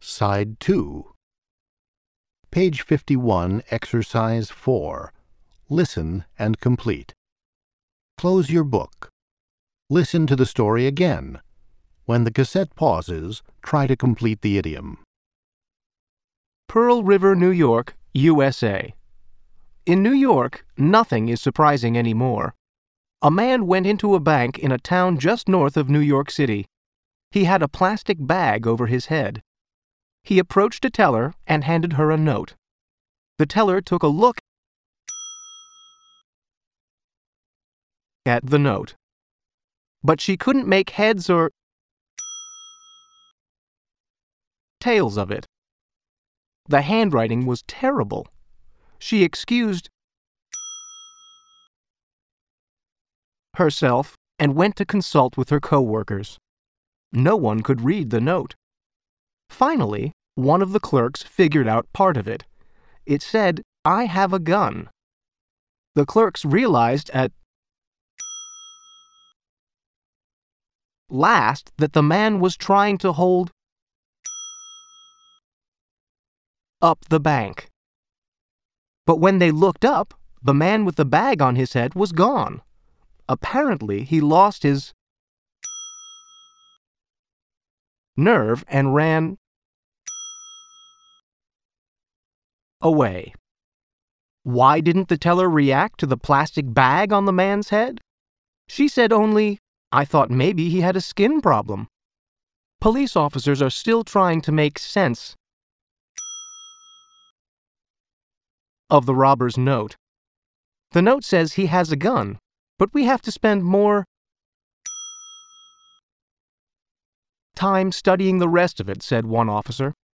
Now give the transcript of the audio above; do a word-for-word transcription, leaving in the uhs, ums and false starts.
Side two. Page fifty-one, Exercise four. Listen and complete. Close your book. Listen to the story again. When the cassette pauses, try to complete the idiom. Pearl River, New York, U S A. In New York, nothing is surprising anymore. A man went into a bank in a town just north of New York City. He had a plastic bag over his head. He approached a teller and handed her a note. The teller took a look at the note, but she couldn't make heads or tails of it. The handwriting was terrible. She excused herself and went to consult with her co-workers. No one could read the note. Finally, one of the clerks figured out part of it. It said, "I have a gun." The clerks realized at last that the man was trying to hold up the bank. But when they looked up, the man with the bag on his head was gone. Apparently, he lost his nerve and ran away. Why didn't the teller react to the plastic bag on the man's head? She said only, "I thought maybe he had a skin problem." Police officers are still trying to make sense of the robber's note. The note says he has a gun, but we have to spend more time studying the rest of it, said one officer.